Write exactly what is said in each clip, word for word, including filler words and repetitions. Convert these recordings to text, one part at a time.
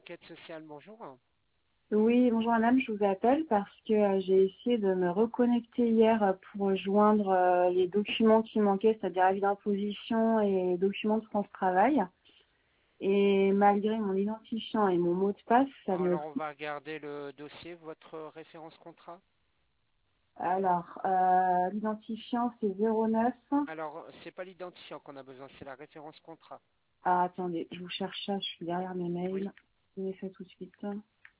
enquête sociale, bonjour. Oui, bonjour madame, je vous appelle parce que euh, j'ai essayé de me reconnecter hier euh, pour joindre euh, les documents qui manquaient, c'est-à-dire avis d'imposition et documents de France Travail. Et malgré mon identifiant et mon mot de passe, ça me... Alors, on va regarder le dossier, votre référence contrat. Alors, euh, l'identifiant c'est zéro neuf. Alors, c'est pas l'identifiant qu'on a besoin, c'est la référence contrat. Ah, attendez, je vous cherche ça, je suis derrière mes Oui. mails. Je vais ça tout de suite. Euh,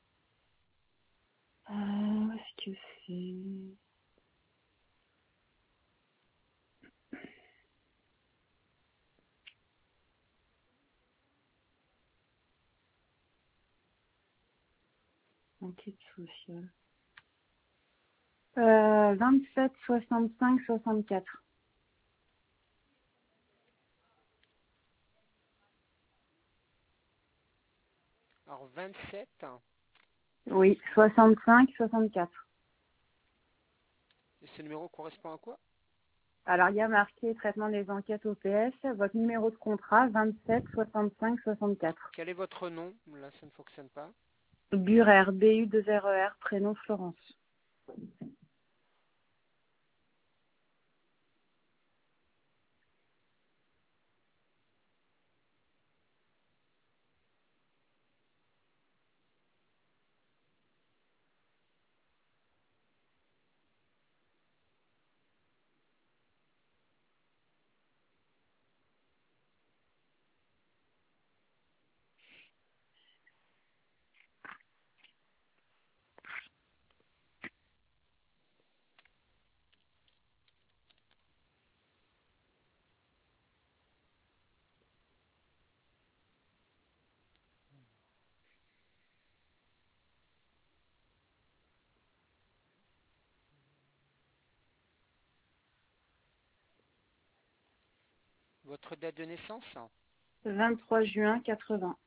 où est-ce que c'est? Enquête sociale. Euh, vingt-sept soixante-cinq soixante-quatre. Alors, vingt-sept, Oui, soixante-cinq soixante-quatre. et ce numéro correspond à quoi? Alors, il y a marqué traitement des enquêtes O P S, votre numéro de contrat vingt-sept soixante-cinq soixante-quatre. Quel est votre nom? Là, ça ne fonctionne pas. Burer, B U deux R E R, prénom Florence. Votre date de naissance? vingt-trois juin quatre-vingts.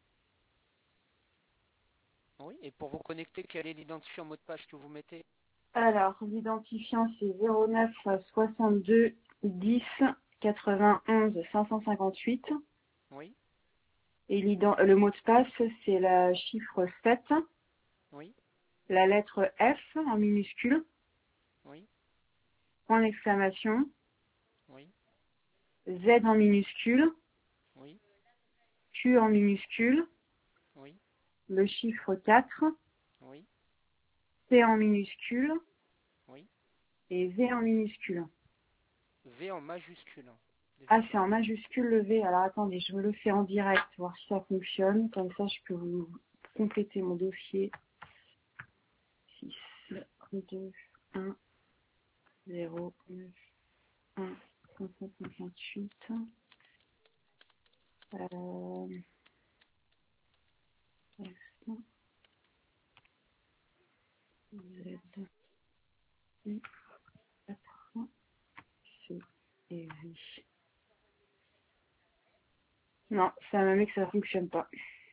Oui. Et pour vous connecter, quel est l'identifiant mot de passe que vous mettez? Alors, l'identifiant c'est zéro neuf soixante-deux dix quatre-vingt-onze cinq cent cinquante-huit. Oui. Et l'ident- le mot de passe c'est le chiffre sept, Oui. la lettre F en minuscule, Oui. point d'exclamation, Oui. Z en minuscule, Oui. Q en minuscule, Oui. le chiffre quatre, Oui. C en minuscule Oui. et V en minuscule. V en majuscule. Ah, Déjà, ça c'est en va. majuscule le V. Alors attendez, je vous le fais en direct, voir si ça fonctionne. Comme ça, je peux vous compléter mon dossier. six, deux, un, zéro, neuf, un, cinq cent cinquante-huit. Euh, F, Z, I, quatre, C et V. Non, ça me met que ça fonctionne pas.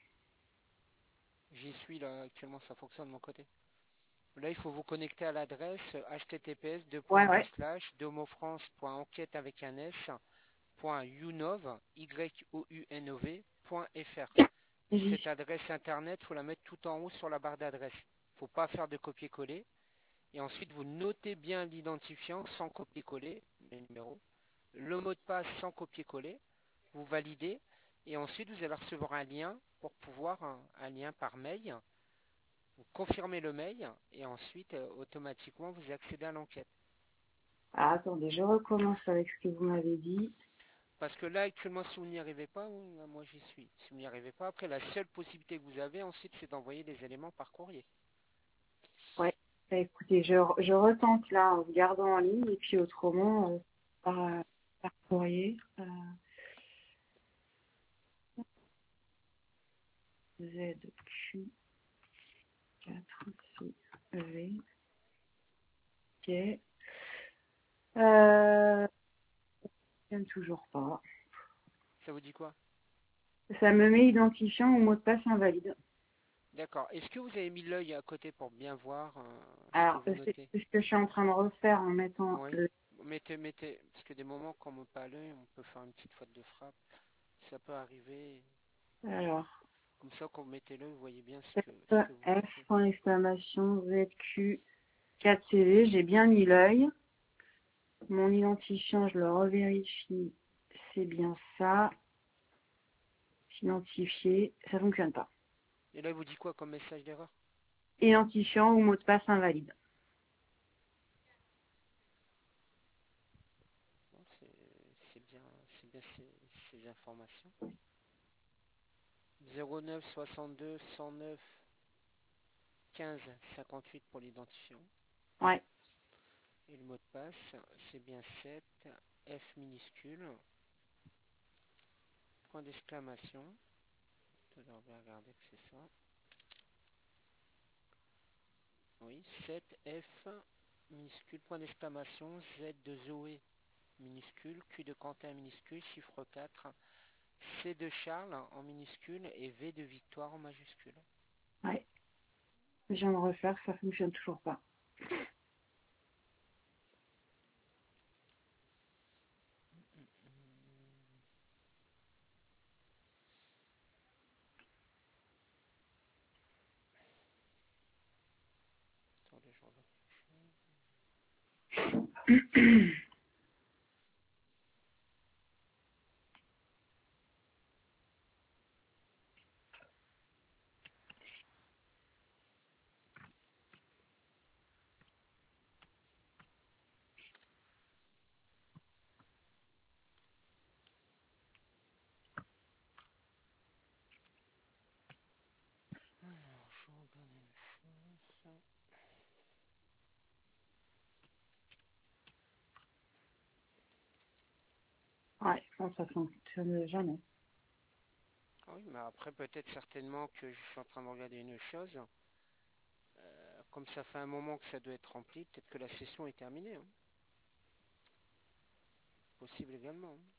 J'y suis là, actuellement, ça fonctionne de mon côté. Là, il faut vous connecter à l'adresse https deux Ouais, deux ouais. slash domofrance.enquête avec un s point unov y o u n o v point f r. J'y Cette adresse internet, il faut la mettre tout en haut sur la barre d'adresse. Il ne faut pas faire de copier-coller. Et ensuite, vous notez bien l'identifiant sans copier-coller, les numéros. Le mot de passe sans copier-coller. Vous validez. Et ensuite, vous allez recevoir un lien pour pouvoir, un, un lien par mail. Vous confirmez le mail et ensuite, euh, automatiquement, vous accédez à l'enquête. Ah, attendez, je recommence avec ce que vous m'avez dit. Parce que là, actuellement, si vous n'y arrivez pas, oui, là, moi j'y suis. Si vous n'y arrivez pas, après, la seule possibilité que vous avez ensuite, c'est d'envoyer des éléments par courrier. Ouais. Bah, écoutez, je, je retente là en vous gardant en ligne et puis autrement euh, par, euh, par courrier. Euh, Z, Q, quatre, C, V, ok. Euh, j'aime toujours pas. Ça vous dit quoi? Ça me met identifiant ou mot de passe invalide. D'accord. Est-ce que vous avez mis l'œil à côté pour bien voir euh, ce que Alors, vous c'est notez? c'est ce que je suis en train de refaire en mettant Oui. le... Mettez, mettez, parce que des moments quand on met pas l'œil, on peut faire une petite faute de frappe. Ça peut arriver. Alors. Comme ça, quand vous mettez-le, vous voyez bien ce que, ce que vous F, mettez. point d'exclamation, Z Q, quatre C V, j'ai bien mis l'œil. Mon identifiant, je le revérifie, c'est bien ça. Identifié, ça fonctionne pas. Et là, il vous dit quoi comme message d'erreur? Identifiant ou mot de passe invalide. Bon, c'est c'est bien, c'est bien ces, ces informations. zéro neuf soixante-deux cent neuf quinze cinquante-huit pour l'identifiant. Ouais. Et le mot de passe, c'est bien sept F minuscule, point d'exclamation. Je dois regarder que c'est ça. Oui, sept F minuscule, point d'exclamation, Z de Zoé minuscule, Q de Quentin minuscule, chiffre quatre, C de Charles en minuscule et V de Victoire en majuscule. Ouais. Je viens de refaire, ça fonctionne toujours pas. Attendez, je regarde quelque chose. Alors, je regarde une chose. Ouais, bon, ça fonctionne jamais. Ah oui, mais après, peut-être certainement que je suis en train de regarder une chose. Euh, comme ça fait un moment que ça doit être rempli, peut-être que la session est terminée. Hein. Possible également. Hein.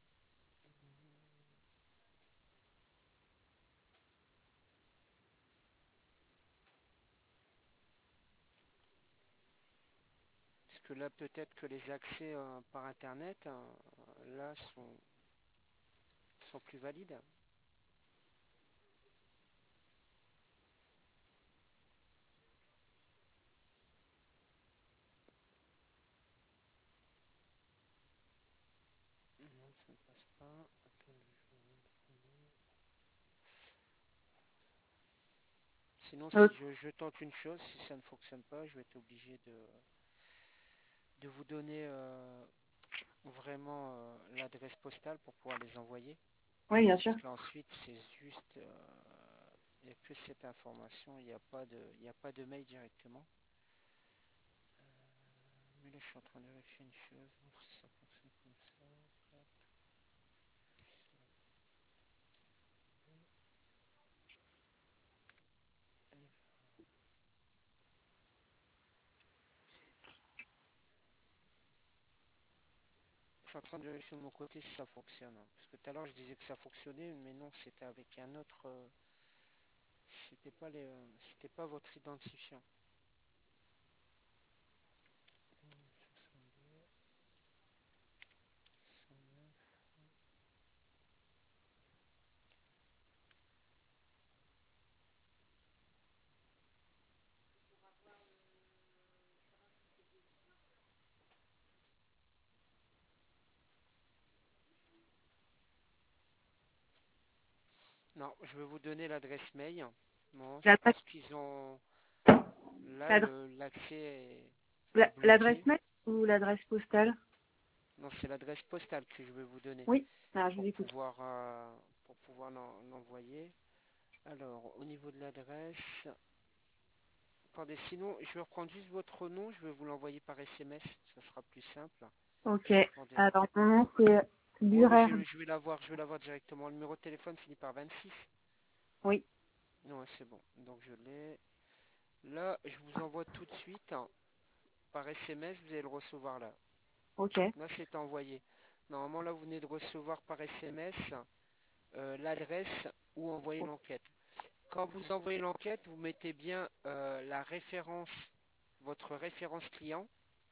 Parce que là, peut-être que les accès euh, par Internet, euh, là, sont, sont plus valides. Non, ça ne passe pas. Attendez, je vais retrouver. Sinon, Euh, si je, je tente une chose, si ça ne fonctionne pas, je vais être obligé de, de vous donner euh, vraiment euh, l'adresse postale pour pouvoir les envoyer. oui, bien sûr. Parce qu'ensuite, c'est juste... euh, il n'y a que cette information, il n'y a pas de, il n'y a pas de mail directement. Mais là, je suis en train de vérifier une chose, voir si ça fonctionne comme ça. Je suis en train de vérifier de mon côté si ça fonctionne. Hein. Parce que tout à l'heure, je disais que ça fonctionnait, mais non, c'était avec un autre... euh, c'était pas les, euh, c'était pas votre identifiant. Non, je vais vous donner l'adresse mail. Non, je L'adresse pense qu'ils ont... Là, l'adresse- le- l'accès est, est la- l'adresse bloqué. mail ou l'adresse postale? Non, c'est l'adresse postale que je vais vous donner Oui, alors je vous pour écoute. pouvoir, euh, pour pouvoir l'envoyer. Alors, au niveau de l'adresse... Attendez, sinon, je vais reprendre juste votre nom. Je vais vous l'envoyer par S M S. Ça sera plus simple. Ok. Attendez. Alors, mon nom, c'est Oui, mais Burer. je, je vais l'avoir, je vais l'avoir directement. Le numéro de téléphone finit par vingt-six. Oui, Non, c'est bon. Donc, je l'ai. Là, je vous envoie tout de suite hein, par S M S. Vous allez le recevoir là. ok. Là, c'est envoyé. Normalement, là, vous venez de recevoir par S M S euh, l'adresse où envoyer l'enquête. Quand vous envoyez l'enquête, vous mettez bien euh, la référence, votre référence client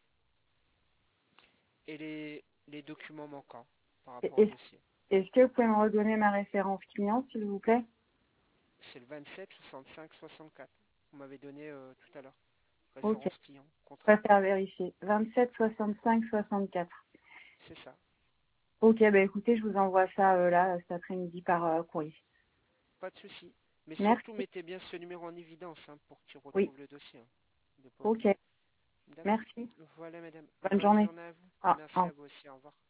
et les, les documents manquants par rapport au Est-ce dossier. est-ce que vous pouvez me redonner ma référence client, s'il vous plaît? c'est le vingt-sept soixante-cinq soixante-quatre. Vous m'avez donné euh, tout à l'heure. Ok, Référence client, je contrat. préfère vérifier. vingt-sept soixante-cinq soixante-quatre. C'est ça. Ok, bah écoutez, je vous envoie ça euh, là cet après-midi par euh, courrier. Pas de souci. Mais surtout, Merci. mettez bien ce numéro en évidence hein, pour qu'il Oui, retrouve le dossier. Hein. Il doit pas ok, oublier. D'accord. merci. Voilà, madame. Bonne Bonne journée. journée à vous. Ah, au Merci revoir. à vous aussi. Au revoir.